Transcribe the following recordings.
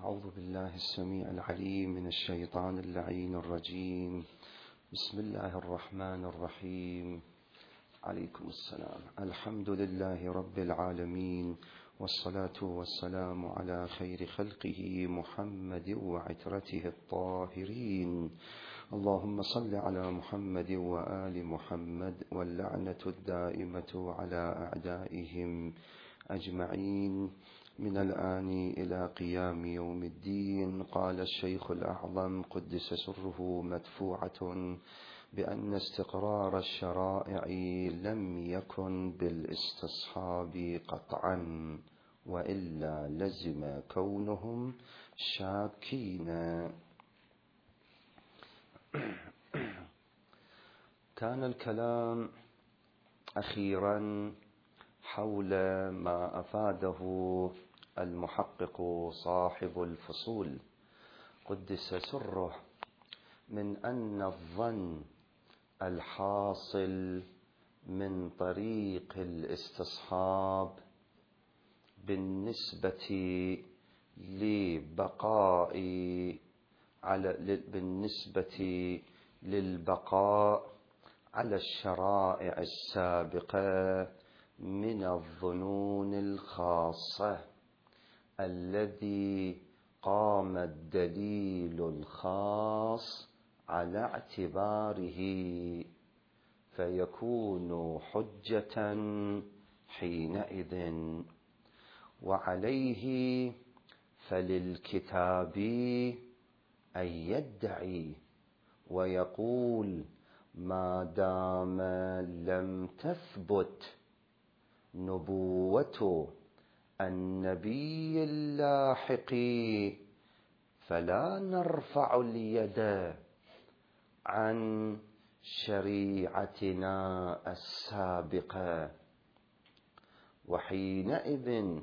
أعوذ بالله السميع العليم من الشيطان اللعين الرجيم. بسم الله الرحمن الرحيم. عليكم السلام. الحمد لله رب العالمين، والصلاة والسلام على خير خلقه محمد وعترته الطاهرين. اللهم صل على محمد وآل محمد، واللعنة الدائمة على أعدائهم أجمعين من الآن إلى قيام يوم الدين. قال الشيخ الأعظم قدس سره مدفوعة بأن استقرار الشرائع لم يكن بالاستصحاب قطعا، وإلا لزم كونهم شاكين. كان الكلام أخيرا حول ما أفاده المحقق صاحب الفصول قدس سره من أن الظن الحاصل من طريق الاستصحاب بالنسبة للبقاء على الشرائع السابقة من الظنون الخاصة الذي قام الدليل الخاص على اعتباره، فيكون حجة حينئذ. وعليه فللكتاب أن يدعي ويقول ما دام لم تثبت نبوة النبي اللاحق فلا نرفع اليد عن شريعتنا السابقة. وحينئذ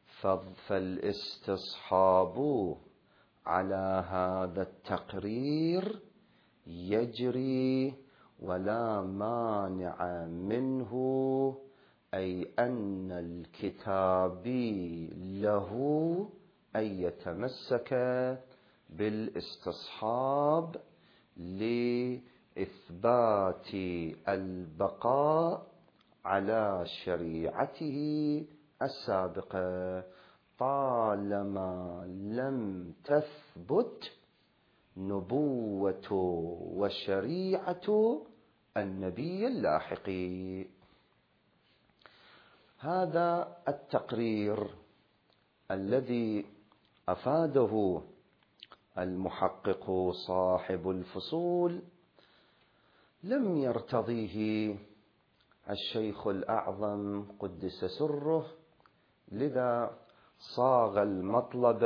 فالاستصحاب على هذا التقرير يجري ولا مانع منه، أي أن الكتاب له أن يتمسك بالاستصحاب لإثبات البقاء على شريعته السابقة طالما لم تثبت نبوة وشريعة النبي اللاحق. هذا التقرير الذي أفاده المحقق صاحب الفصول لم يرتضيه الشيخ الأعظم قدس سره، لذا صاغ المطلب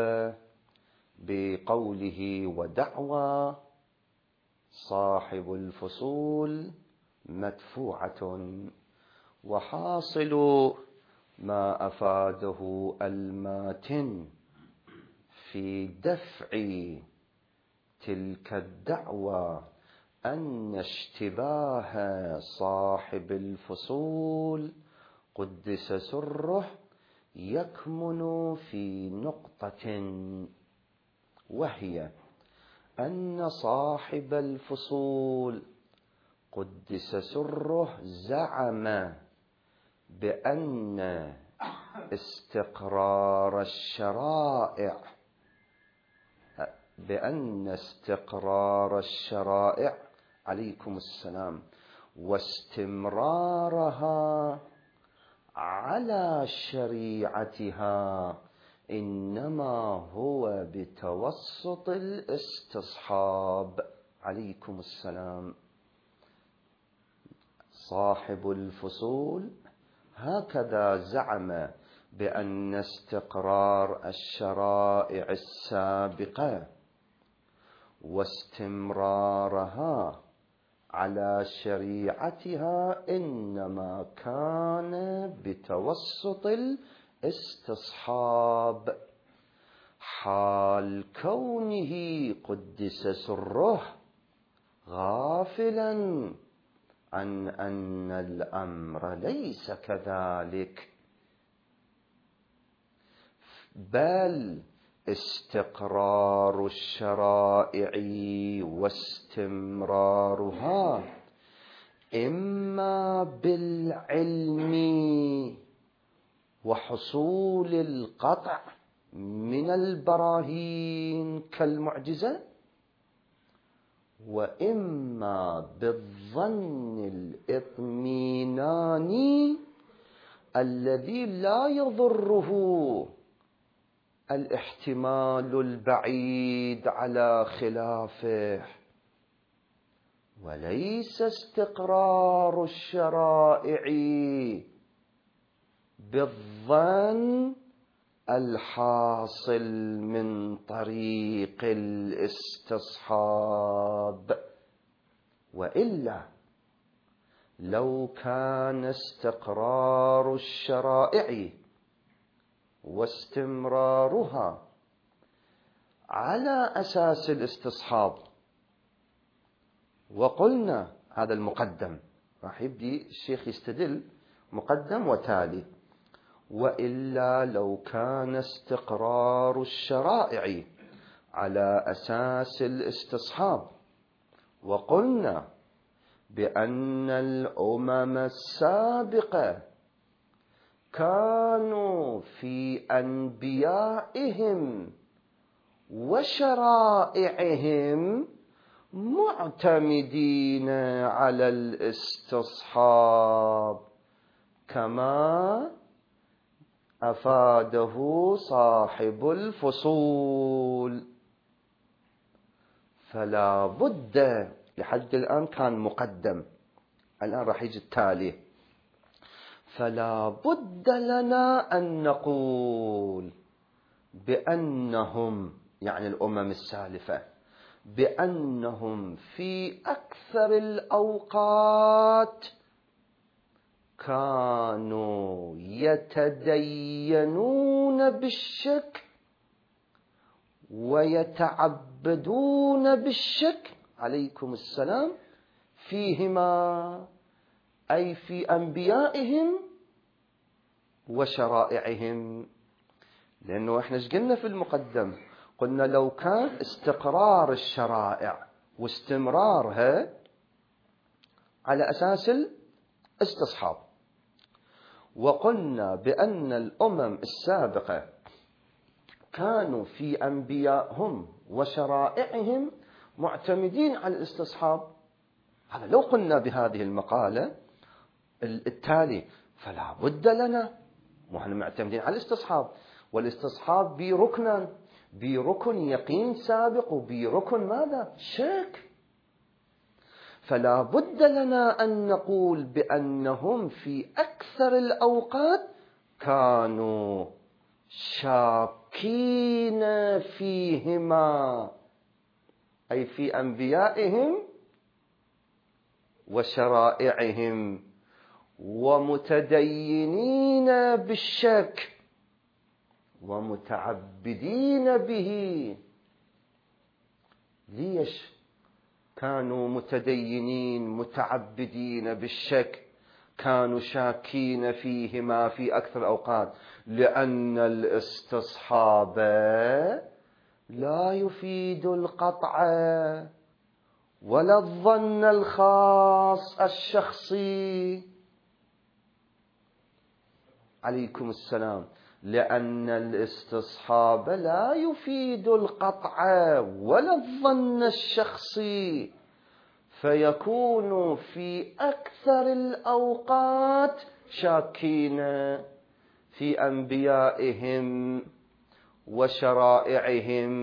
بقوله ودعوى صاحب الفصول مدفوعة. وحاصل ما أفاده الماتن في دفع تلك الدعوى أن اشتباه صاحب الفصول قدس سره يكمن في نقطة، وهي أن صاحب الفصول قدس سره زعم بأن استقرار الشرائع عليكم السلام واستمرارها على شريعتها إنما هو بتوسط الاستصحاب عليكم السلام. صاحب الفصول هكذا زعم بأن استقرار الشرائع السابقة واستمرارها على شريعتها إنما كان بتوسط الاستصحاب، حال كونه قدس سره غافلا عن أن الأمر ليس كذلك، بل استقرار الشرائع واستمرارها إما بالعلم وحصول القطع من البراهين كالمعجزة، وإما بالظن الإطمئناني الذي لا يضره الاحتمال البعيد على خلافه. وليس استقرار الشرائع بالظن الحاصل من طريق الاستصحاب، وإلا لو كان استقرار الشرائع واستمرارها على أساس الاستصحاب، وقلنا هذا المقدم راح يبدي الشيخ يستدل مقدم وتالي، وإلا لو كان استقرار الشرائع على أساس الاستصحاب، وقلنا بأن الأمم السابقة كانوا في أنبيائهم وشرائعهم معتمدين على الاستصحاب كما أفاده صاحب الفصول. فلا بد، لحد الآن كان مقدم، الآن راح يجي التالي. فلا بد لنا أن نقول بأنهم، يعني الأمم السالفة، بأنهم في أكثر الأوقات كانوا يتدينون بالشك ويتعبدون بالشك، عليكم السلام، فيهما أي في أنبيائهم وشرائعهم. لأنه إحنا إيش قلنا في المقدم؟ قلنا لو كان استقرار الشرائع واستمرارها على أساس الاستصحاب، وقلنا بأن الأمم السابقة كانوا في أنبيائهم وشرائعهم معتمدين على الاستصحاب، هذا لو قلنا بهذه المقالة التالي، فلا بد لنا، ونحن معتمدين على الاستصحاب، والاستصحاب بركن يقين سابق وبركن ماذا؟ شك. فلا بد لنا أن نقول بأنهم في أكثر الأوقات كانوا شاكين فيهما، أي في أنبيائهم وشرائعهم، ومتدينين بالشك ومتعبدين به. ليش كانوا متدينين متعبدين بالشك، كانوا شاكين فيهما في أكثر الأوقات؟ لأن الاستصحاب لا يفيد القطع ولا الظن الخاص الشخصي. عليكم السلام. لأن الاستصحاب لا يفيد القطع ولا الظن الشخصي، فيكون في أكثر الأوقات شاكين في أنبيائهم وشرائعهم،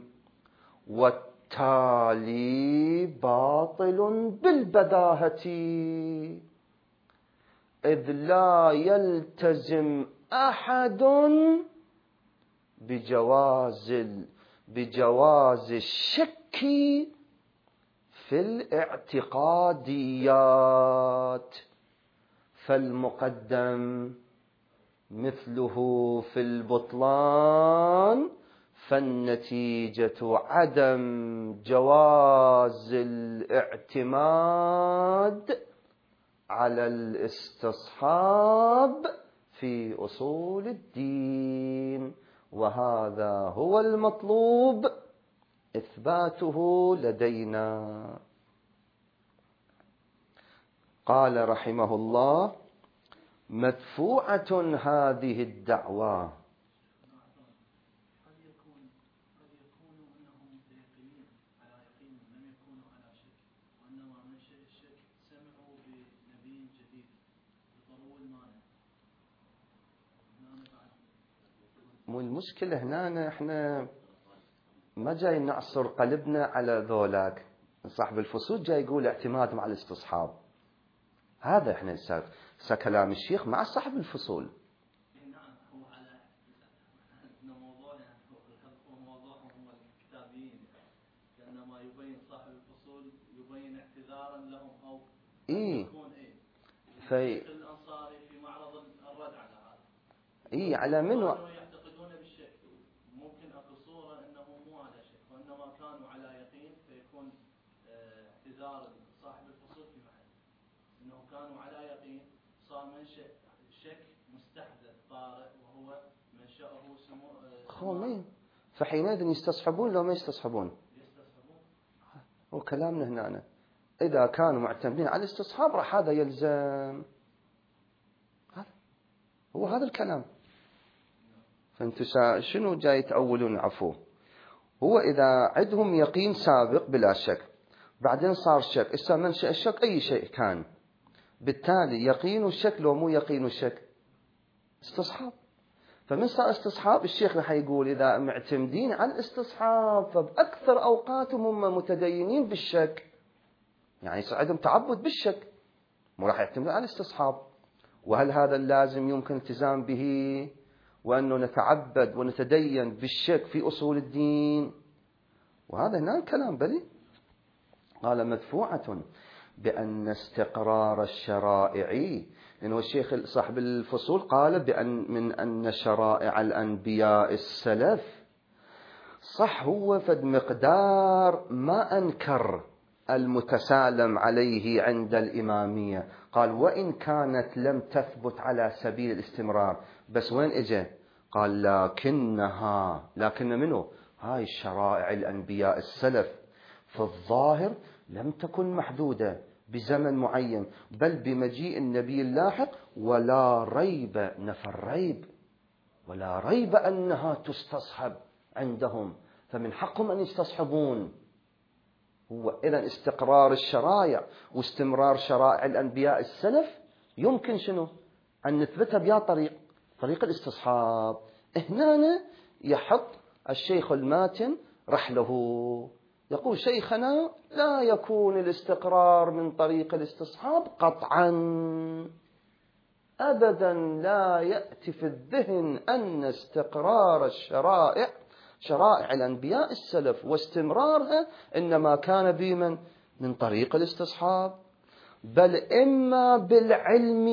والتالي باطل بالبداهة، إذ لا يلتزم أحد بجواز الشك في الاعتقاديات، فالمقدم مثله في البطلان، فالنتيجة عدم جواز الاعتماد على الاستصحاب في أصول الدين. وهذا هو المطلوب إثباته لدينا. قال رحمه الله: مدفوعة هذه الدعوى. مو المشكلة هنا احنا ما جاي نعصر قلبنا على ذولاك. صاحب الفصول جاي يقول اعتماد مع الاستصحاب. هذا احنا كلام الشيخ مع صاحب الفصول. إيه الأنصاري في معرض الرد على هذا. إيه على منو يعتقدون بالشك، ممكن أكو صورة أنه مو على شك وإنما كانوا على يقين، فيكون اعتذار صاحب الفصول في محل أنه كانوا على يقين، صار منشأ شك مستحدث طارئ وهو منشأه سمو. فحينئذ يستصحبون لو ما يستصحبون. وكلامنا هنا إذا كانوا معتمدين على الاستصحاب راح هذا يلزم. هذا الكلام. فانتوا شنو جاي تأولون؟ عفو. هو إذا عندهم يقين سابق بلا شك، بعدين صار شك، إسا منشأ الشك أي شيء كان، بالتالي يقين الشك لو مو يقين الشك استصحاب. فمن صار استصحاب الشيخ راح يقول إذا معتمدين على الاستصحاب فبأكثر أوقاتهم هم متدينين بالشك، يعني يصير عندهم تعبد بالشك، مو راح يعتمدون على الاستصحاب. وهل هذا اللازم يمكن التزام به، وأنه نتعبد ونتدين بالشك في أصول الدين؟ وهذا هنا الكلام بلي. قال: مدفوعة بأن استقرار الشرائع، لأنه الشيخ صاحب الفصول قال من أن شرائع الأنبياء السلف صح هو فد مقدار ما أنكر المتسالم عليه عند الإمامية. قال: وإن كانت لم تثبت على سبيل الاستمرار، بس وين إجا؟ قال: لكن منه هاي الشرائع الأنبياء السلف في الظاهر لم تكن محدودة بزمن معين، بل بمجيء النبي اللاحق ولا ريب، نفى الريب، ولا ريب أنها تستصحب عندهم، فمن حقهم أن يستصحبون. هو إذن استقرار الشرائع واستمرار شرائع الأنبياء السلف يمكن شنو؟ أن نثبتها بيا طريق الاستصحاب. هنا يحط الشيخ الماتن رحله، يقول: شيخنا لا يكون الاستقرار من طريق الاستصحاب قطعا أبدا، لا يأتي في الذهن أن استقرار شرائع الأنبياء السلف واستمرارها إنما كان من طريق الاستصحاب، بل إما بالعلم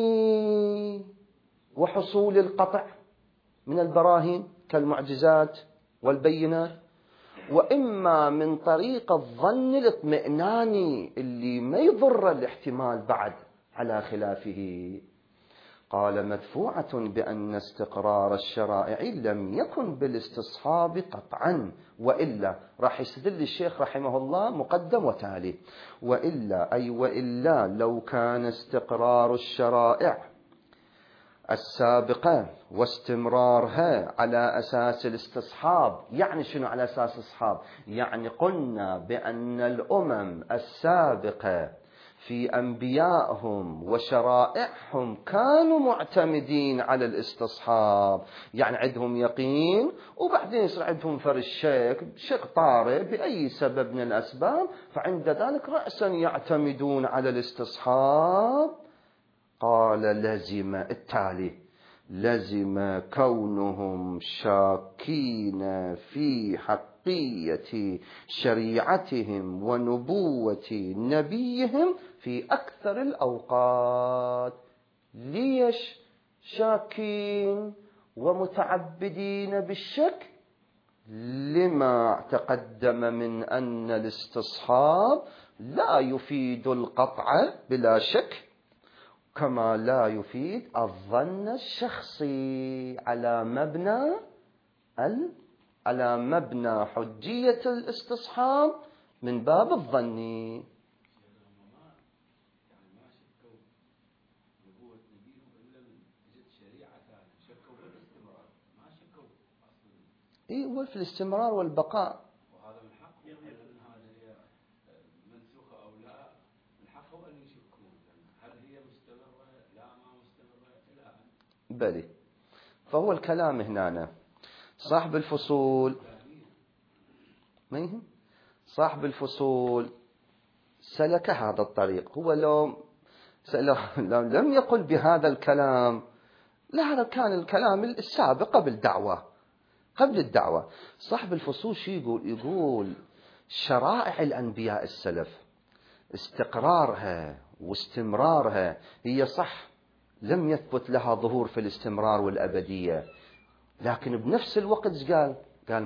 وحصول القطع من البراهين كالمعجزات والبينات، وإما من طريق الظن الاطمئناني اللي ما يضر الاحتمال بعد على خلافه. قال: مدفوعة بأن استقرار الشرائع لم يكن بالاستصحاب قطعا، وإلا راح يستدل الشيخ رحمه الله مقدم وتالي: وإلا لو كان استقرار الشرائع السابقة واستمرارها على أساس الاستصحاب. يعني شنو على أساس الاستصحاب؟ يعني قلنا بأن الأمم السابقة في أنبيائهم وشرائعهم كانوا معتمدين على الاستصحاب، يعني عندهم يقين وبعدين يصير عندهم شك طارئ بأي سبب من الأسباب، فعند ذلك رأسا يعتمدون على الاستصحاب. قال: لزم كونهم شاكين في حقية شريعتهم ونبوة نبيهم في أكثر الأوقات. ليش شاكين ومتعبدين بالشك؟ لما تقدم من أن الاستصحاب لا يفيد القطع بلا شك، كما لا يفيد الظن الشخصي على مبنى على مبنى حجية الاستصحاب من باب الظن. هو في الاستمرار والبقاء. وهذا من حقهم أن هذه منسوخة أو لا، من حقهم أن يشكون هل هي مستمرة لا ما مستمرة إلى أن. بلي. فهو الكلام هنا صاحب الفصول ما يهم. صاحب الفصول سلك هذا الطريق. هو لو لم يقل بهذا الكلام، لا، هذا كان الكلام السابق قبل الدعوة. صاحب الفصول شو يقول شرائع الأنبياء السلف استقرارها واستمرارها هي صح لم يثبت لها ظهور في الاستمرار والأبدية، لكن بنفس الوقت قال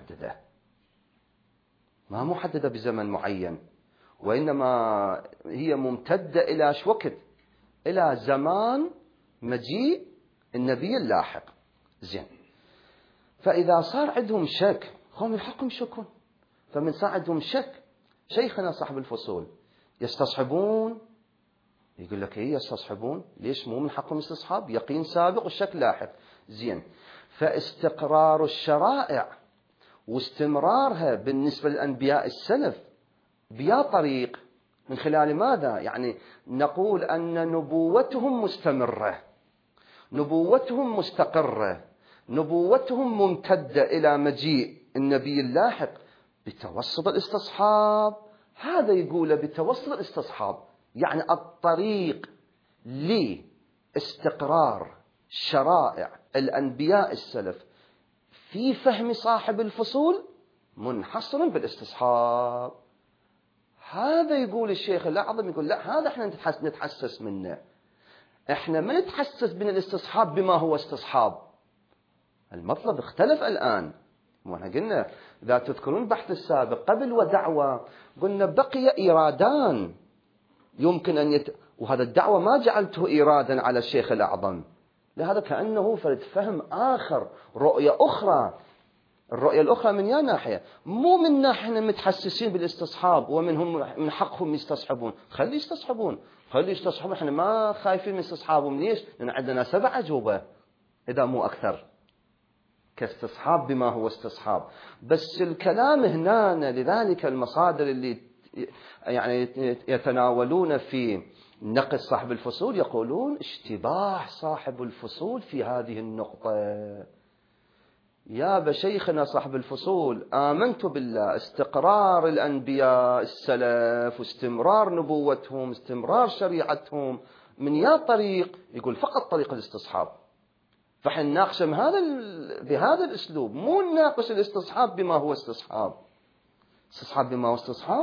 ما محددة بزمن معين، وإنما هي ممتدة إلى وقت، إلى زمان مجيء النبي اللاحق. زين، فإذا صار عندهم شك هم الحق يشكون. فمن صار عندهم شك شيخنا صاحب الفصول يستصحبون، يقول لك إيه يستصحبون؟ ليش مو من حقهم استصحاب؟ يقين سابق والشك لاحق. زين، فاستقرار الشرائع واستمرارها بالنسبة للأنبياء السلف بيا طريق من خلال ماذا؟ يعني نقول أن نبوتهم مستمرة، نبوتهم مستقرة، نبوتهم ممتدة إلى مجيء النبي اللاحق بتوسط الاستصحاب. هذا يقوله بتوسط الاستصحاب، يعني الطريق لاستقرار شرائع الأنبياء السلف في فهم صاحب الفصول منحصر بالاستصحاب. هذا يقول الشيخ الأعظم، يقول لا، هذا احنا نتحسس منه. احنا ما نتحسس من الاستصحاب بما هو استصحاب. المطلب اختلف الآن. واحنا قلنا إذا تذكرون البحث السابق قبل ودعوة قلنا بقي إيرادان يمكن أن وهذا الدعوة ما جعلته إيرادا على الشيخ الأعظم، لهذا كأنه فرد فهم آخر، رؤية أخرى. الرؤية الأخرى من يا ناحية، مو من ناحية متحسسين بالاستصحاب ومنهم من حقهم يستصحبون. خلي يستصحبون، احنا ما خايفين من استصحابهم. ليش؟ لأن عندنا 7 أجوبة إذا مو أكثر كاستصحاب بما هو استصحاب. بس الكلام هنا لذلك المصادر اللي يعني يتناولون في نقد صاحب الفصول يقولون اشتباه صاحب الفصول في هذه النقطة. يا بشيخنا صاحب الفصول، آمنت بالله استقرار الأنبياء السلف واستمرار نبوتهم، استمرار شريعتهم من يا طريق؟ يقول فقط طريق الاستصحاب. فحن نناقش بهذا الأسلوب، مو نناقش الاستصحاب بما هو استصحاب. استصحاب بما هو استصحاب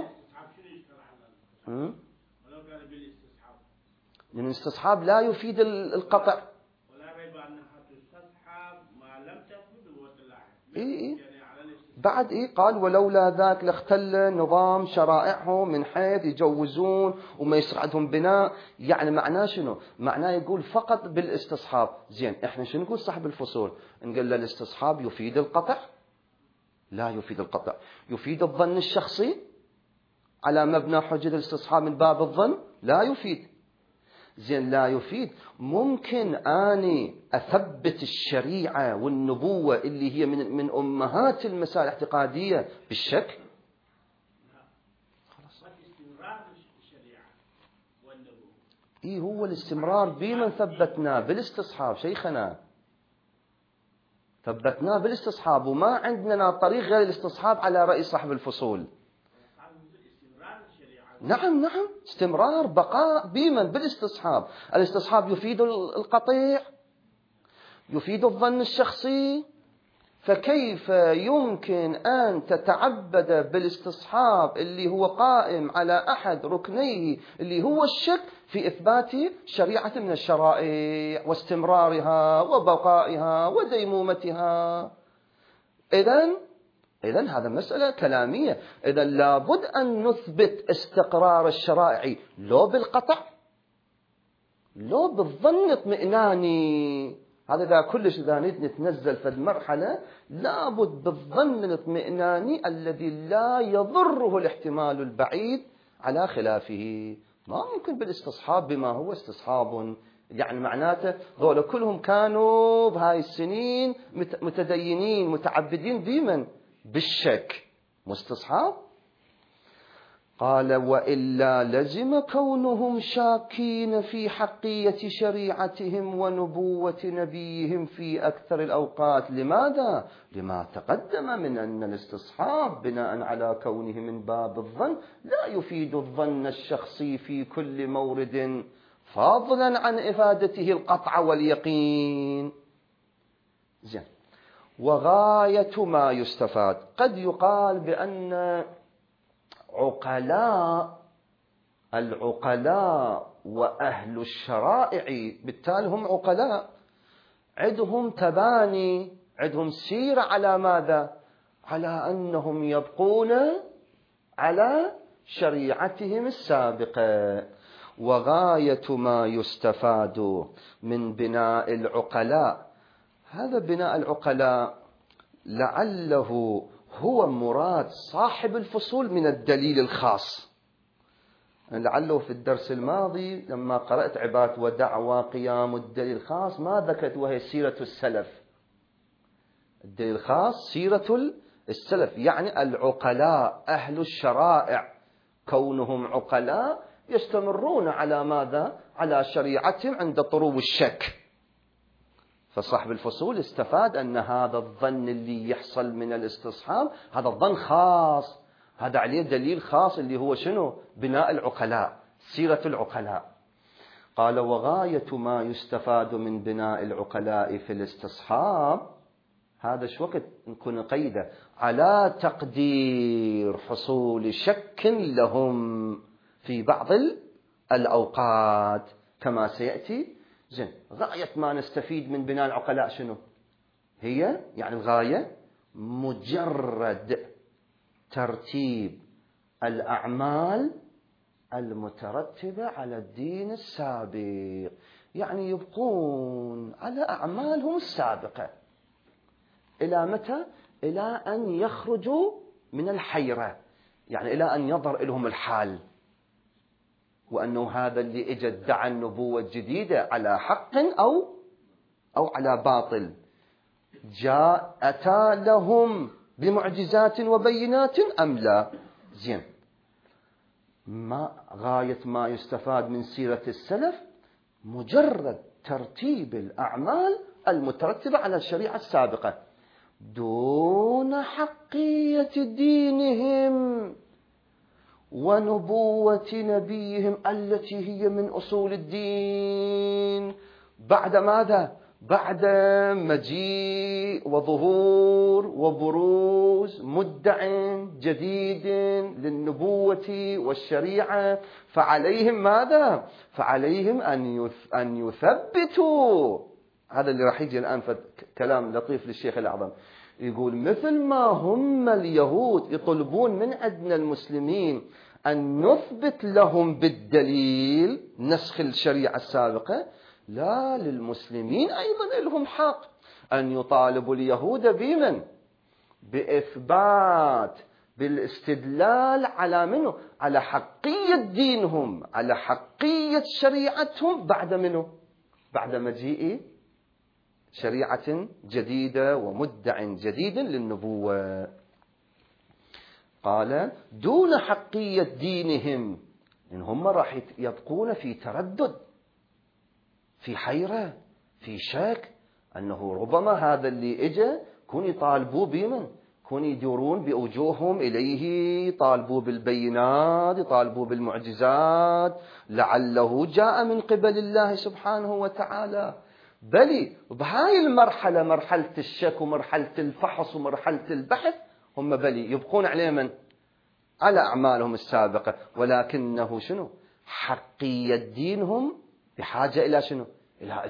لأن الاستصحاب لا يفيد القطع. ولا ريب أنها تستصحب ما لم تثبت بالولاء. إيه بعد قال ولولا ذاك لاختل نظام شرائعهم من حيث يجوزون وما يسرعدهم بناء. يعني معناه شنو؟ معناه يقول فقط بالاستصحاب. زين، احنا شنو نقول صاحب الفصول؟ نقول له الاستصحاب يفيد القطع؟ لا يفيد القطع. يفيد الظن الشخصي على مبنى حجة الاستصحاب من باب الظن؟ لا يفيد. زين، لا يفيد. ممكن أني أثبت الشريعة والنبوة اللي هي من أمهات المسائل الاعتقادية بالشك؟ خلاص. استمرار الشريعة والنبوة. هو الاستمرار بمن ثبتناه بالاستصحاب شيخنا، ثبتناه بالاستصحاب، وما عندنا طريق غير الاستصحاب على رأي صاحب الفصول. نعم، استمرار بقاء بمن بالاستصحاب. الاستصحاب يفيد القطيع، يفيد الظن الشخصي. فكيف يمكن أن تتعبد بالاستصحاب اللي هو قائم على أحد ركنيه اللي هو الشك في إثبات شريعة من الشرائع واستمرارها وبقائها وديمومتها؟ إذن هذا مسألة كلامية. إذن لابد أن نثبت استقرار الشرائع لو بالقطع، لو بالظن اطمئناني، هذا إذا كلش إذا نتنزل في المرحلة لابد بالظن الاطمئناني الذي لا يضره الاحتمال البعيد على خلافه. ما ممكن بالاستصحاب بما هو استصحاب، يعني معناته ذولا كلهم كانوا بهاي السنين متدينين متعبدين بمن؟ بالشك، مستصحاب. قال وإلا لزم كونهم شاكين في حقية شريعتهم ونبوة نبيهم في أكثر الأوقات. لماذا؟ لما تقدم من أن الاستصحاب بناء على كونه من باب الظن لا يفيد الظن الشخصي في كل مورد فضلا عن إفادته القطع واليقين. زين. وغاية ما يستفاد، قد يقال بأن العقلاء وأهل الشرائع بالتالي هم عقلاء، عندهم تباني، عندهم سيرة على ماذا؟ على أنهم يبقون على شريعتهم السابقة. وغاية ما يستفاد من بناء العقلاء، هذا بناء العقلاء لعله هو مراد صاحب الفصول من الدليل الخاص. لعله في الدرس الماضي لما قرأت عبارة ودعوى قيام الدليل الخاص ما ذكرت وهي سيرة السلف. الدليل الخاص سيرة السلف، يعني العقلاء أهل الشرائع كونهم عقلاء يستمرون على ماذا؟ على شريعتهم عند طروب الشك. فصاحب الفصول استفاد أن هذا الظن اللي يحصل من الاستصحاب هذا الظن خاص، هذا عليه دليل خاص اللي هو شنو؟ بناء العقلاء، سيرة العقلاء. قال وغاية ما يستفاد من بناء العقلاء في الاستصحاب، هذا شو وقت نكون قيده على تقدير حصول شك لهم في بعض الأوقات كما سيأتي. زين. غاية ما نستفيد من بناء العقلاء شنو هي؟ يعني الغاية مجرد ترتيب الأعمال المترتبة على الدين السابق، يعني يبقون على أعمالهم السابقة إلى متى؟ إلى أن يخرجوا من الحيرة، يعني إلى أن يظهر لهم الحال وأنه هذا اللي اجى ادعى النبوة الجديدة على حق أو على باطل، جاء أتى لهم بمعجزات وبينات أم لا. زين. ما غاية ما يستفاد من سيرة السلف مجرد ترتيب الأعمال المترتبة على الشريعة السابقة دون حقية دينهم ونبوة نبيهم التي هي من أصول الدين. بعد ماذا؟ بعد مجيء وظهور وبروز مدع جديد للنبوة والشريعة، فعليهم ماذا؟ فعليهم أن يثبتوا. هذا اللي راح يجي الآن في كلام لطيف للشيخ الأعظم، يقول مثل ما هم اليهود يطلبون من عندنا المسلمين أن نثبت لهم بالدليل نسخ الشريعة السابقة، لا، للمسلمين أيضا لهم حق أن يطالبوا اليهود بمن؟ بإثبات، بالاستدلال على منه؟ على حقية دينهم، على حقية شريعتهم بعد منه؟ بعد مجيء شريعة جديدة ومدع جديد للنبوة. قال دون حقية دينهم، إن هم راح يبقون في تردد، في حيرة، في شك، أنه ربما هذا اللي إجا كون يطالبوا بمن؟ كون يدورون بوجوههم إليه، يطالبوا بالبينات، يطالبوا بالمعجزات، لعله جاء من قبل الله سبحانه وتعالى. بل بهاي المرحلة، مرحلة الشك ومرحلة الفحص ومرحلة البحث، هم بل يبقون على من؟ على أعمالهم السابقة، ولكنه شنو؟ حقية دينهم بحاجة إلى شنو؟ إلى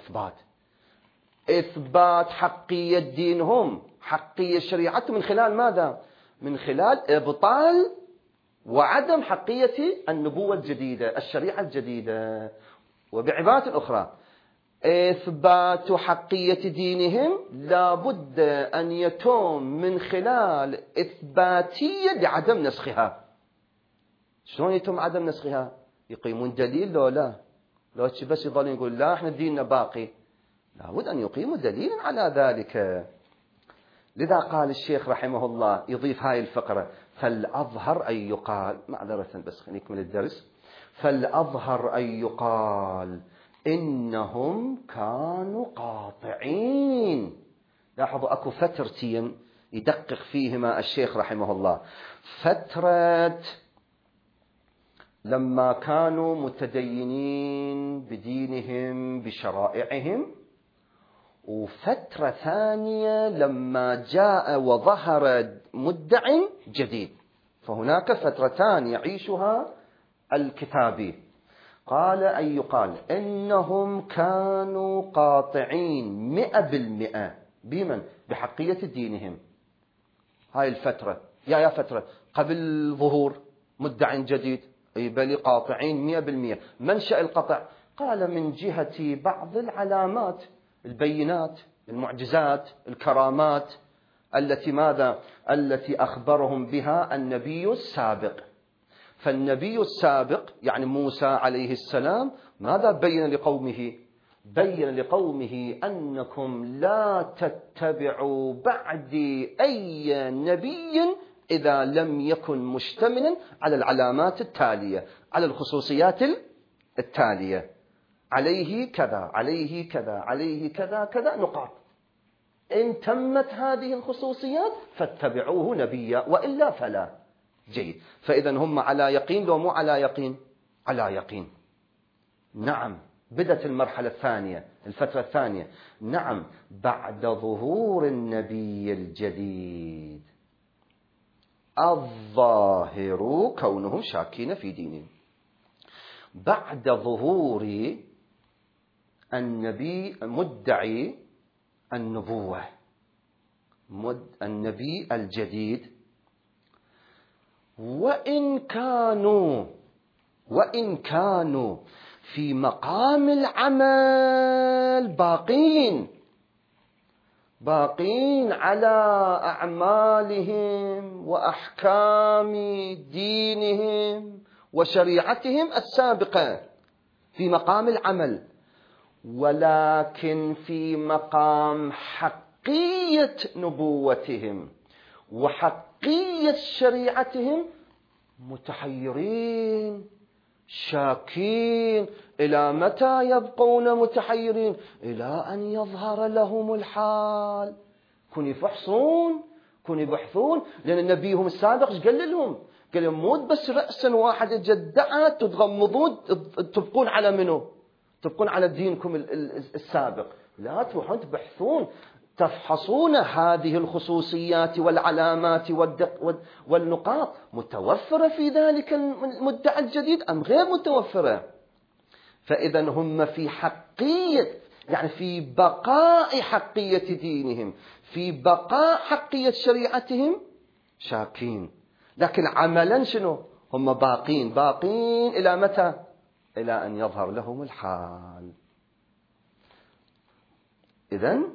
إثبات حقية دينهم، حقية شريعتهم، من خلال ماذا؟ من خلال إبطال وعدم حقية النبوة الجديدة، الشريعة الجديدة. وبعبارة أخرى، إثبات حقية دينهم لابد أن يتم من خلال إثباتية لعدم نسخها. شلون يتم عدم نسخها؟ يقيمون دليل لو لا؟ لو بس يظلون يقول لا احنا ديننا باقي، لابد أن يقيموا دليلا على ذلك. لذا قال الشيخ رحمه الله يضيف هاي الفقرة: فالأظهر أن يقال، معذرة بس خلينا نكمل الدرس، فالأظهر أن يقال إنهم كانوا قاطعين. لاحظوا أكو فترتين يدقق فيهما الشيخ رحمه الله: فترة لما كانوا متدينين بدينهم بشرائعهم، وفترة ثانية لما جاء وظهر مدع جديد. فهناك فترتان يعيشها الكتابي. قال أن يقال إنهم كانوا قاطعين 100% بمن؟ بحقية دينهم. هاي الفترة يا فترة قبل ظهور مدع جديد، بل قاطعين 100%. منشأ القطع قال من جهة بعض العلامات، البينات، المعجزات، الكرامات التي ماذا؟ التي أخبرهم بها النبي السابق. فالنبي السابق يعني موسى عليه السلام ماذا بين لقومه؟ بين لقومه أنكم لا تتبعوا بعدي أي نبي إذا لم يكن مشتملا على العلامات التالية، على الخصوصيات التالية: عليه كذا، عليه كذا، عليه كذا كذا نقاط. إن تمت هذه الخصوصيات فاتبعوه نبيا، وإلا فلا. جيد. فإذا هم على يقين لو مو على يقين؟ على يقين. نعم. بدأت المرحلة الثانية، الفترة الثانية. نعم. بعد ظهور النبي الجديد الظاهر كونهم شاكين في دينهم. بعد ظهور النبي مدعي النبوة، النبي الجديد، وإن كانوا في مقام العمل باقين على أعمالهم وأحكام دينهم وشريعتهم السابقة في مقام العمل، ولكن في مقام حقية نبوتهم وحقية شريعتهم متحيرين شاكين. إلى متى يبقون متحيرين؟ إلى أن يظهر لهم الحال. كن يبحثون، لأن نبيهم السابق قال لهم موت بس رأسا واحد جدعة تتغمضون تبقون على منه؟ تبقون على دينكم السابق. لا، تروحون تبحثون تفحصون هذه الخصوصيات والعلامات والنقاط متوفرة في ذلك المدعى الجديد أم غير متوفرة. فإذا هم في حقية، يعني في بقاء حقية دينهم، في بقاء حقية شريعتهم شاكين، لكن عملا شنو؟ هم باقين إلى متى؟ إلى أن يظهر لهم الحال. إذن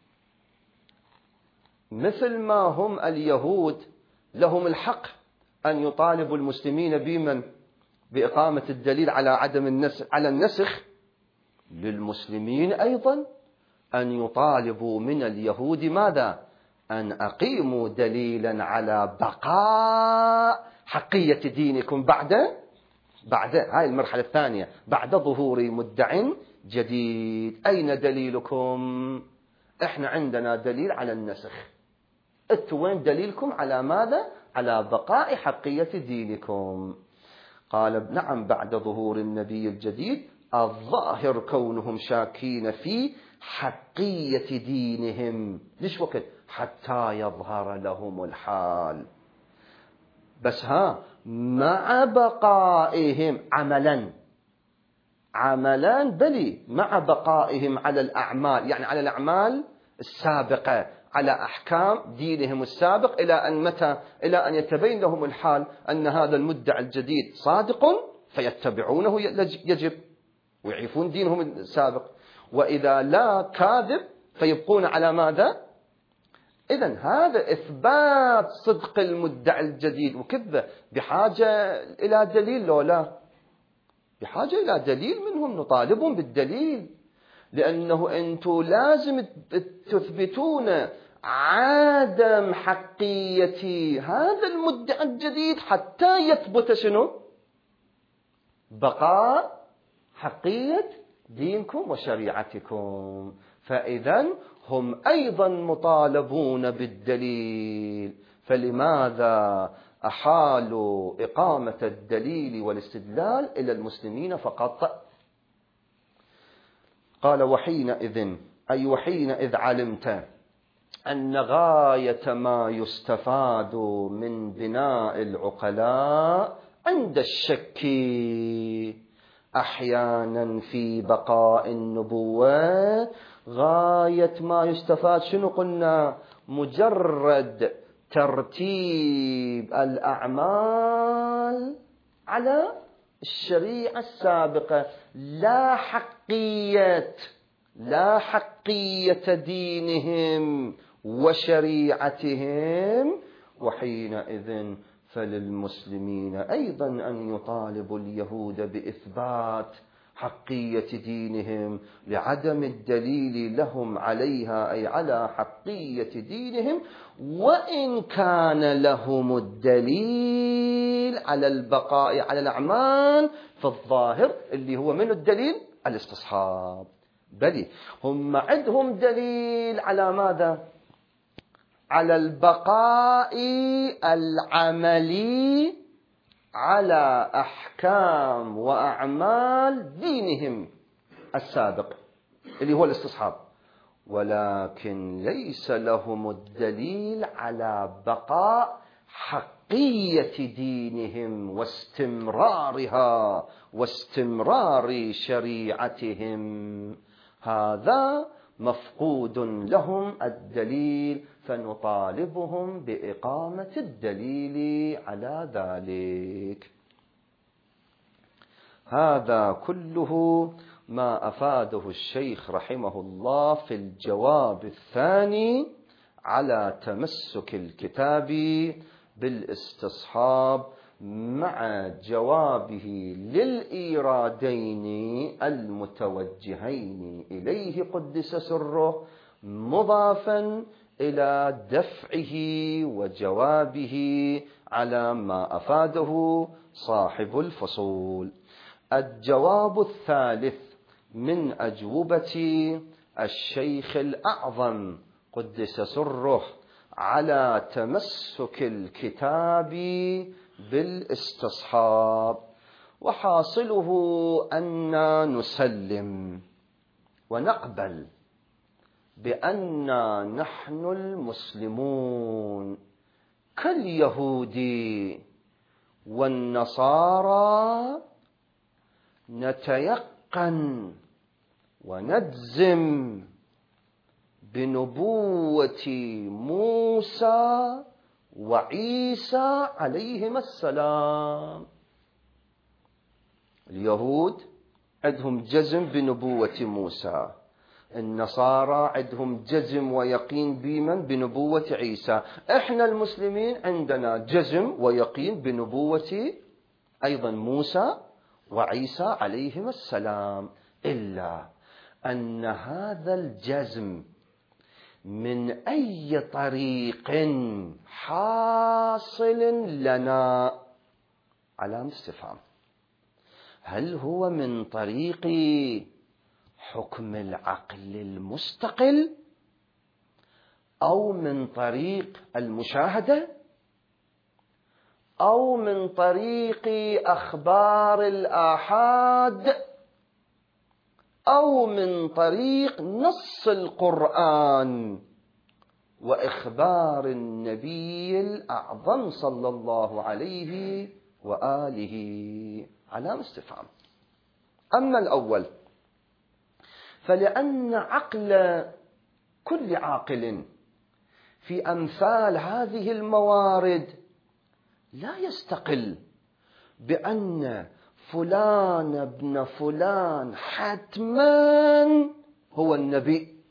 مثل ما هم اليهود لهم الحق أن يطالبوا المسلمين بمن؟ بإقامة الدليل على عدم النسخ، على النسخ، للمسلمين أيضا أن يطالبوا من اليهود ماذا؟ أن أقيموا دليلا على بقاء حقية دينكم بعد هاي المرحلة الثانية، بعد ظهور مدع جديد. أين دليلكم؟ إحنا عندنا دليل على النسخ. أنتوا وين دليلكم على ماذا؟ على بقاء حقية دينكم. قال نعم، بعد ظهور النبي الجديد الظاهر كونهم شاكين في حقية دينهم. ليش وقت؟ حتى يظهر لهم الحال. بس مع بقائهم عملا بلي، مع بقائهم على الأعمال، يعني على الأعمال السابقة، على أحكام دينهم السابق، إلى أن متى؟ إلى أن يتبين لهم الحال أن هذا المدعي الجديد صادق فيتبعونه يجب، ويعيفون دينهم السابق. وإذا لا كاذب فيبقون على ماذا؟ إذن هذا إثبات صدق المدعي الجديد وكذبه بحاجة إلى دليل لو لا؟ بحاجة إلى دليل منهم، نطالبهم بالدليل، لأنه أنتم لازم تثبتون عدم حقية هذا المدعي الجديد حتى يثبت شنو؟ بقاء حقية دينكم وشريعتكم. فإذا هم أيضا مطالبون بالدليل، فلماذا أحالوا إقامة الدليل والاستدلال إلى المسلمين فقط؟ قال وحينئذ، أي وحينئذ علمت أن غاية ما يستفاد من بناء العقلاء عند الشك أحيانا في بقاء النبوة، غاية ما يستفاد شنو قلنا؟ مجرد ترتيب الأعمال على الشريعة السابقة، لا حقية دينهم وشريعتهم. وحينئذ فللمسلمين أيضا أن يطالبوا اليهود بإثبات حقية دينهم لعدم الدليل لهم عليها، أي على حقية دينهم، وإن كان لهم الدليل على البقاء على الأعمال فالظاهر اللي هو من الدليل الاستصحاب. بل هم عندهم دليل على ماذا؟ على البقاء العملي على أحكام وأعمال دينهم السابق اللي هو الاستصحاب، ولكن ليس لهم الدليل على بقاء حقية دينهم واستمرارها واستمرار شريعتهم. هذا مفقود لهم الدليل، فنطالبهم بإقامة الدليل على ذلك. هذا كله ما أفاده الشيخ رحمه الله في الجواب الثاني على تمسك الكتاب بالاستصحاب، مع جوابه للإيرادين المتوجهين إليه قدس سره، مضافا إلى دفعه وجوابه على ما أفاده صاحب الفصول. الجواب الثالث من أجوبة الشيخ الأعظم قدس سره على تمسك الكتاب بالاستصحاب، وحاصله أن نسلم ونقبل بأننا نحن المسلمون كاليهود والنصارى نتيقن ونجزم بنبوة موسى وعيسى عليهما السلام. اليهود عندهم جزم بنبوة موسى، النصارى عندهم جزم ويقين بنبوة عيسى، احنا المسلمين عندنا جزم ويقين بنبوة أيضا موسى وعيسى عليهما السلام، إلا أن هذا الجزم من أي طريق حاصل لنا؟ علامة استفهام. هل هو من طريق حكم العقل المستقل، أو من طريق المشاهدة، أو من طريق أخبار الآحاد، أو من طريق نص القرآن وإخبار النبي الأعظم صلى الله عليه وآله؟ علامة استفهام. أما الأول فلأن عقل كل عاقل في أمثال هذه الموارد لا يستقل بأن فلان ابن فلان حتما هو النبي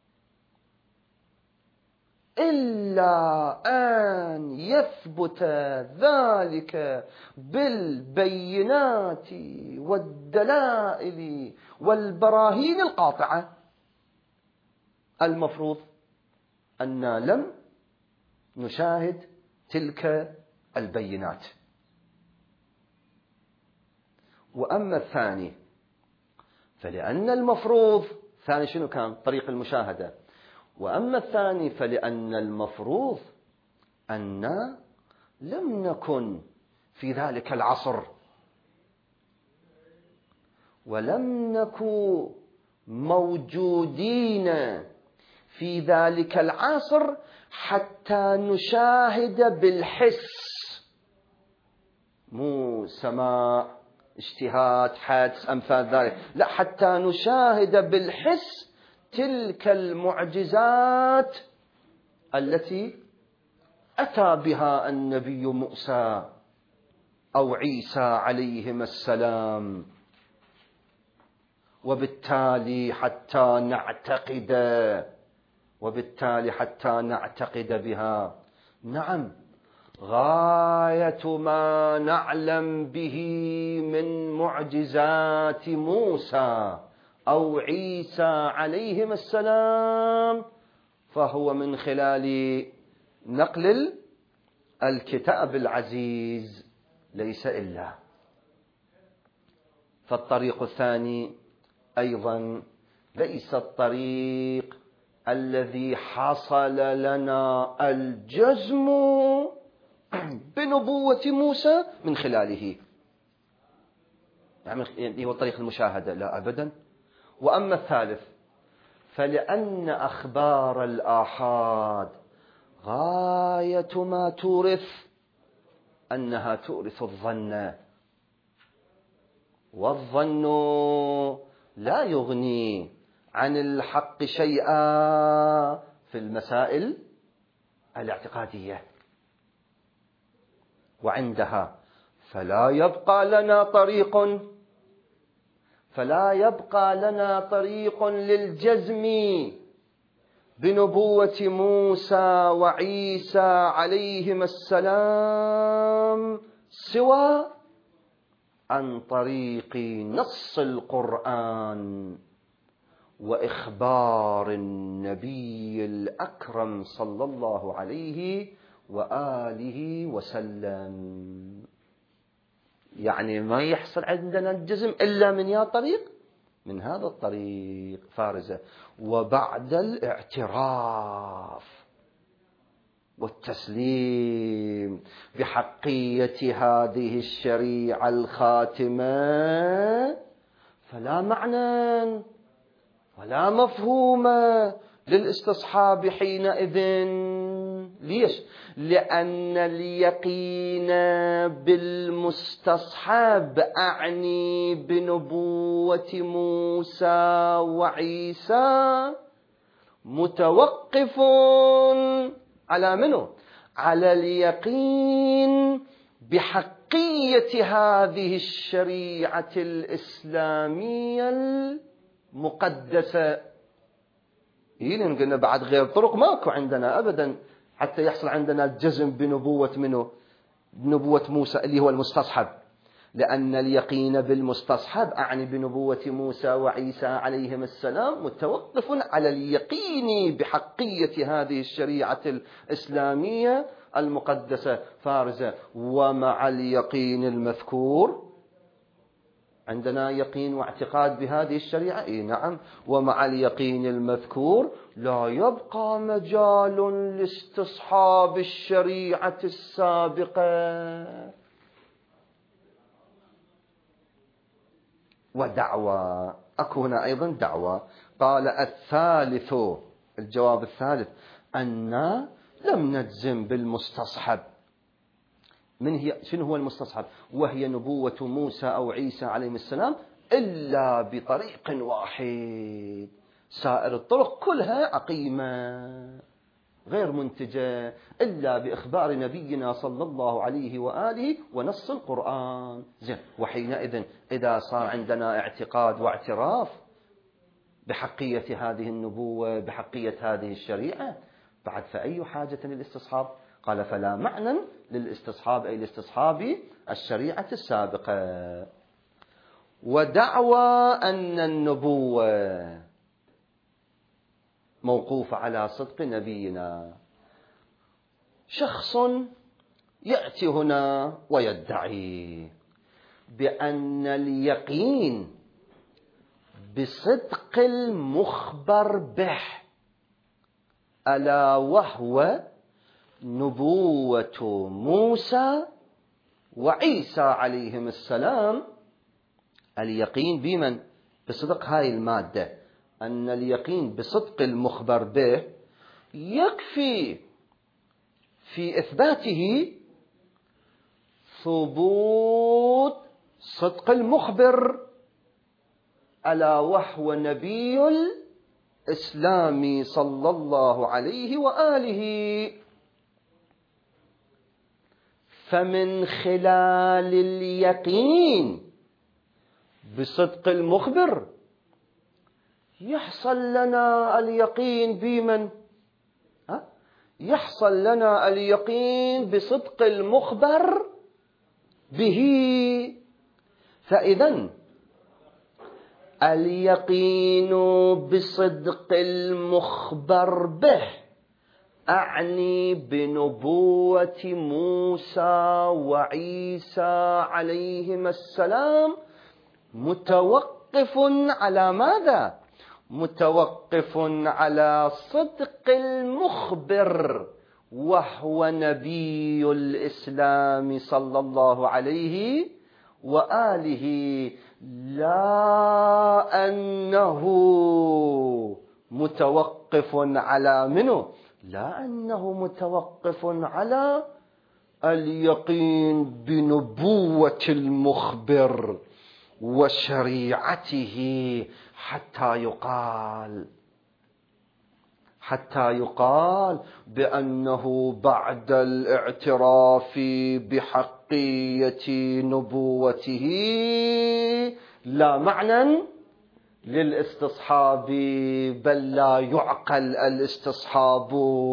إلا أن يثبت ذلك بالبينات والدلائل والبراهين القاطعة. المفروض أن لم نشاهد تلك البينات. وأما الثاني فلأن المفروض، ثاني شنو كان؟ طريق المشاهدة. وأما الثاني فلأن المفروض أن لم نكن في ذلك العصر ولم نكن موجودين في ذلك العصر حتى نشاهد بالحس، مو سماع اجتهاد حدس أمثال ذلك، لا، حتى نشاهد بالحس تلك المعجزات التي أتى بها النبي موسى أو عيسى عليهما السلام، وبالتالي حتى نعتقد بها. نعم، غاية ما نعلم به من معجزات موسى أو عيسى عليهما السلام فهو من خلال نقل الكتاب العزيز، ليس إلا. فالطريق الثاني أيضا ليس الطريق الذي حصل لنا الجزم بنبوة موسى من خلاله، يعني هو طريق المشاهدة، لا أبدا. وأما الثالث فلأن أخبار الآحاد غاية ما تورث أنها تورث الظن، والظن لا يغني عن الحق شيئا في المسائل الاعتقادية. وعندها فلا يبقى لنا طريق للجزم بنبوة موسى وعيسى عليهما السلام سوى عن طريق نص القرآن وإخبار النبي الأكرم صلى الله عليه وآله وسلم. يعني ما يحصل عندنا الجزم إلا من هذا الطريق فارزة. وبعد الاعتراف والتسليم بحقية هذه الشريعة الخاتمة فلا معنى ولا مفهوم للاستصحاب حينئذ. ليش؟ لأن اليقين بالمستصحب أعني بنبوة موسى وعيسى متوقف على منه؟ على اليقين بحقية هذه الشريعة الإسلامية المقدسة. هنا قلنا بعد غير طرق ماكو عندنا أبدا حتى يحصل عندنا الجزم بنبوة موسى اللي هو المستصحب، لأن اليقين بالمستصحب أعني بنبوة موسى وعيسى عليهم السلام متوقف على اليقين بحقية هذه الشريعة الإسلامية المقدسة فارزة. ومع اليقين المذكور عندنا يقين واعتقاد بهذه الشريعة، نعم. ومع اليقين المذكور لا يبقى مجال لاستصحاب الشريعة السابقة. ودعوى، أكو هنا أيضا دعوى. قال الثالث، الجواب الثالث، أن لم نجزم بالمستصحب. شنو هو المستصحب؟ وهي نبوة موسى أو عيسى عليهم السلام إلا بطريق واحد، سائر الطرق كلها عقيمة غير منتجة إلا بإخبار نبينا صلى الله عليه وآله ونص القرآن. زين، وحينئذ إذا صار عندنا اعتقاد واعتراف بحقية هذه النبوة، بحقية هذه الشريعة، بعد فأي حاجة للاستصحاب؟ قال فلا معنى للاستصحاب، أي لاستصحاب الشريعة السابقة. ودعوى أن النبوة موقوفة على صدق نبينا. شخص يأتي هنا ويدعي بأن اليقين بصدق المخبر به، ألا وهو نبوة موسى وعيسى عليهم السلام، اليقين بمن؟ بصدق هاي المادة، أن اليقين بصدق المخبر به يكفي في إثباته ثبوت صدق المخبر، ألا وهو نبي الإسلام صلى الله عليه وآله. فمن خلال اليقين بصدق المخبر يحصل لنا اليقين بمن؟ يحصل لنا اليقين بصدق المخبر به. فإذن اليقين بصدق المخبر به أعني بنبوة موسى وعيسى عليهم السلام متوقف على ماذا؟ متوقف على صدق المخبر، وهو نبي الإسلام صلى الله عليه وآله، لا أنه متوقف على منه، لا أنه متوقف على اليقين بنبوة المخبر وشريعته حتى يقال بأنه بعد الاعتراف بحقية نبوته لا معنى للاستصحاب، بل لا يعقل الاستصحاب.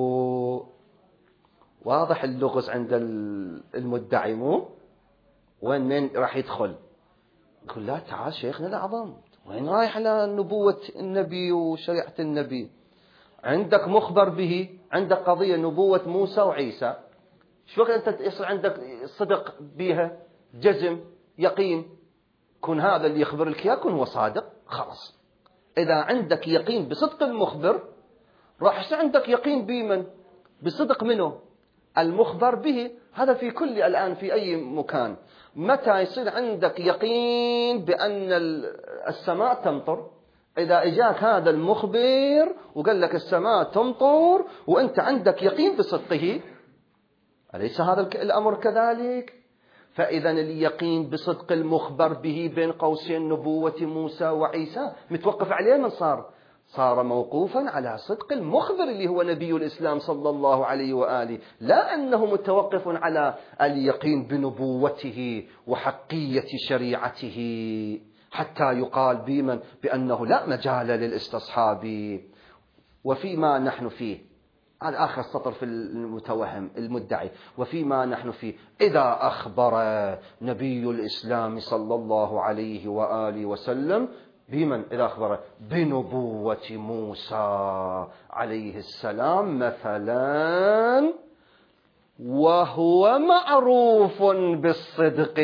واضح اللغز عند المدعي مو؟ وين راح يدخل؟ يقول لا تعال شيخنا الأعظم، وين رايح على نبوة النبي وشريعة النبي؟ عندك مخبر به، عندك قضية نبوة موسى وعيسى، شو وقت أنت يصير عندك صدق بها، جزم، يقين، كن هذا اللي يخبر لك يكون هو صادق خلاص. إذا عندك يقين بصدق المخبر راح يصير عندك يقين بمن؟ بصدق منه؟ المخبر به. هذا في كل الآن في أي مكان، متى يصير عندك يقين بأن السماء تمطر؟ إذا إجاك هذا المخبر وقال لك السماء تمطر وأنت عندك يقين بصدقه، أليس هذا الأمر كذلك؟ فإذا اليقين بصدق المخبر به بين قوسين نبوة موسى وعيسى متوقف عليه من صار موقوفا على صدق المخبر اللي هو نبي الإسلام صلى الله عليه وآله، لا أنه متوقف على اليقين بنبوته وحقية شريعته، حتى يقال بمن؟ بأنه لا مجال للاستصحاب. وفيما نحن فيه، هذا آخر سطر في المتوهم المدعي، وفيما نحن فيه إذا أخبر نبي الإسلام صلى الله عليه وآله وسلم بمن؟ إذا أخبر بنبوة موسى عليه السلام مثلا، وهو معروف بالصدق،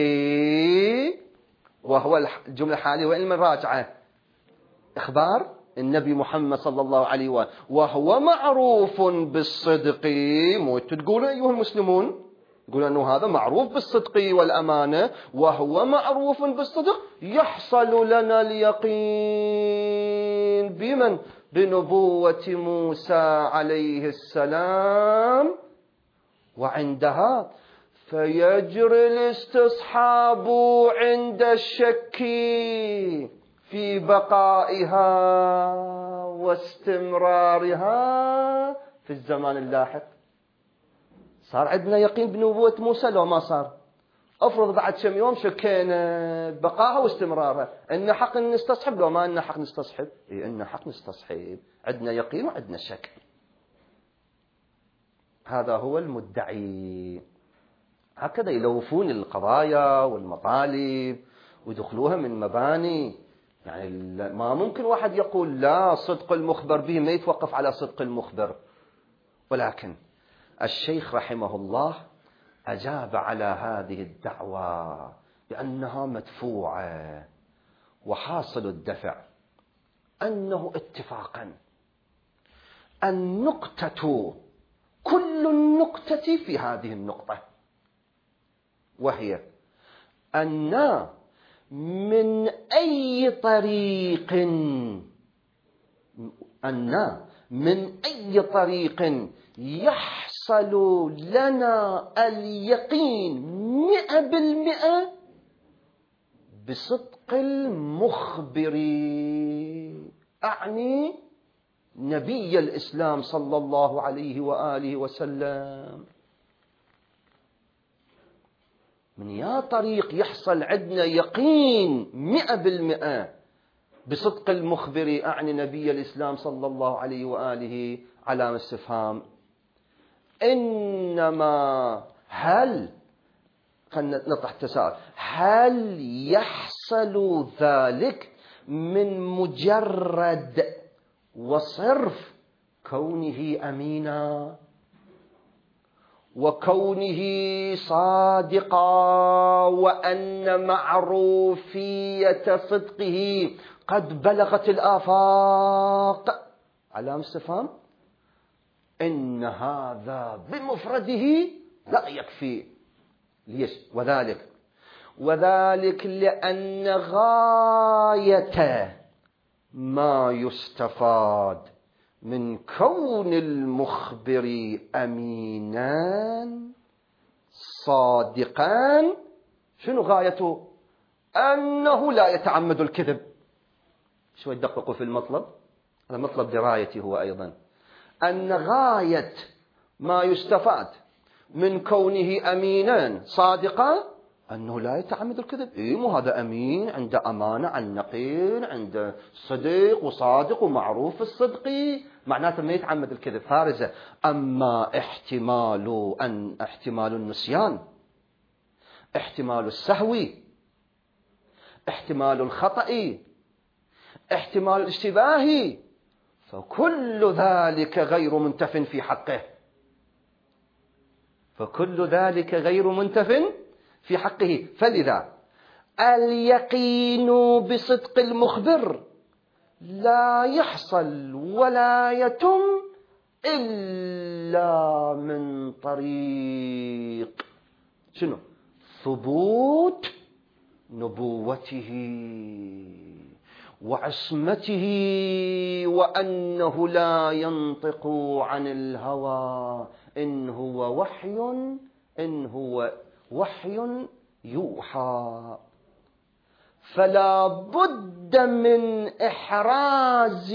وهو الجملة الحالية وإن من راجعة إخبار النبي محمد صلى الله عليه وآله، وهو معروف بالصدق. مو تقولوا أيها المسلمون، يقول أنه هذا معروف بالصدق والأمانة، وهو معروف بالصدق، يحصل لنا اليقين بمن؟ بنبوة موسى عليه السلام. وعندها فيجري الاستصحاب عند الشك في بقائها واستمرارها في الزمان اللاحق. صار عندنا يقين بنبوة موسى لو ما صار؟ افرض بعد كم يوم شكينا بقاها واستمرارها، إن حق نستصحب لو ما إن حق نستصحب؟ إيه إن حق نستصحب، عندنا يقين وعندنا شك. هذا هو المدعي. هكذا يلوفون القضايا والمطالب ويدخلوها من مباني. يعني ما ممكن واحد يقول لا صدق المخبر به ما يتوقف على صدق المخبر. ولكن الشيخ رحمه الله أجاب على هذه الدعوة بأنها مدفوعة، وحاصل الدفع أنه اتفاقا النقطة كل النقطة في هذه النقطة، وهي أن من أي طريق يحصل لنا اليقين 100% بصدق المخبر، أعني نبي الإسلام صلى الله عليه وآله وسلم. من يا طريق يحصل عندنا يقين 100% بصدق المخبر، أعني نبي الإسلام صلى الله عليه وآله، علامة استفهام. إنما هل، خلينا نطرح تساؤل، هل يحصل ذلك من مجرد وصرف كونه أمينا وكونه صادقا وأن معروفية صدقه قد بلغت الآفاق؟ علامة استفهام. إن هذا بمفرده لا يكفي. ليش؟ وذلك لأن غاية ما يستفاد من كون المخبر أمينا صادقا، شنو غايته؟ أنه لا يتعمد الكذب. شو يدققوا في المطلب؟ هذا مطلب درايتي هو أيضا. أن غاية ما يستفاد من كونه أمينا صادقا أنه لا يتعمد الكذب. مو هذا أمين، عنده أمانة عن نقيل، عنده صدق وصادق ومعروف الصدق، معناته ما يتعمد الكذب، فارزة. أما احتمال النسيان، احتمال السهو، احتمال الخطأ، احتمال الاشتباه، فكل ذلك غير منتف في حقه. في حقه. فلذا اليقين بصدق المخبر لا يحصل ولا يتم إلا من طريق شنو؟ ثبوت نبوته وعصمته، وأنه لا ينطق عن الهوى، إن هو وحي يوحى. فلا بد من إحراز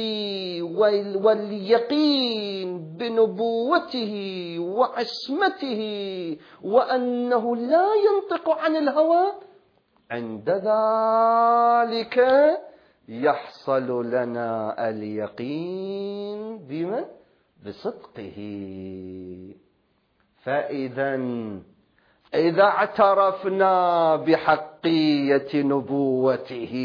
واليقين بنبوته وعصمته وأنه لا ينطق عن الهوى. عند ذلك يحصل لنا اليقين بمن؟ بصدقه. إذا اعترفنا بحقية نبوته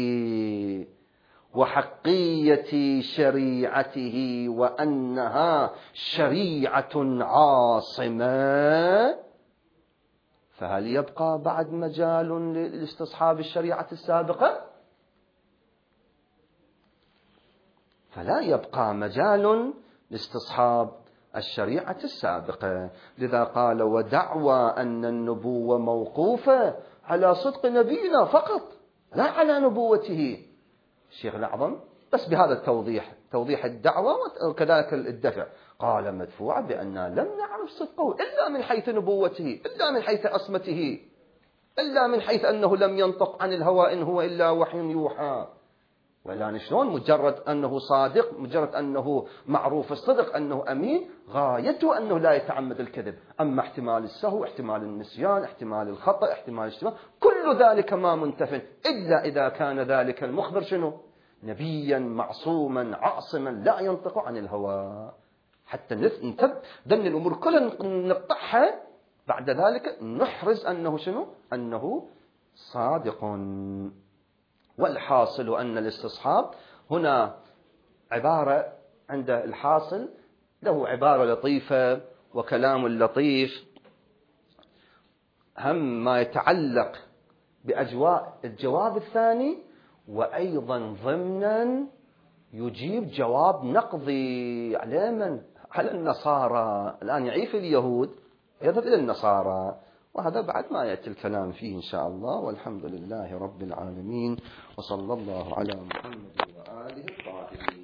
وحقية شريعته وأنها شريعة عاصمة، فهل يبقى بعد مجال لاستصحاب الشريعة السابقة؟ فلا يبقى مجال لاستصحاب الشريعة السابقة. لذا قال: ودعوى أن النبوة موقوفة على صدق نبينا فقط لا على نبوته. الشيخ الأعظم بس بهذا التوضيح، توضيح الدعوة وكذلك الدفع، قال: مدفوعة بأننا لم نعرف صدقه إلا من حيث نبوته، إلا من حيث عصمته، إلا من حيث أنه لم ينطق عن الهوى، إن هو إلا وحي يوحى. يعني شلون مجرد أنه صادق، مجرد أنه معروف الصدق، أنه أمين، غايته أنه لا يتعمد الكذب. أما احتمال السهو، احتمال النسيان، احتمال الخطأ، احتمال الاشتباه، كل ذلك ما منتف إلا إذا كان ذلك المخبر شنو؟ نبيا معصوما عاصما لا ينطق عن الهوى. حتى ذن الأمور كلها نقطعها، بعد ذلك نحرز أنه شنو؟ أنه صادق. والحاصل أن الاستصحاب هنا عبارة عند الحاصل له عبارة لطيفة وكلام لطيف، هم ما يتعلق بأجواء الجواب الثاني، وأيضا ضمنا يجيب جواب نقضي على من؟ على النصارى. الآن يعيف اليهود يذهب إلى النصارى، وهذا بعد ما يأتي الكلام فيه إن شاء الله. والحمد لله رب العالمين، وصلى الله على محمد وآله الطاهرين.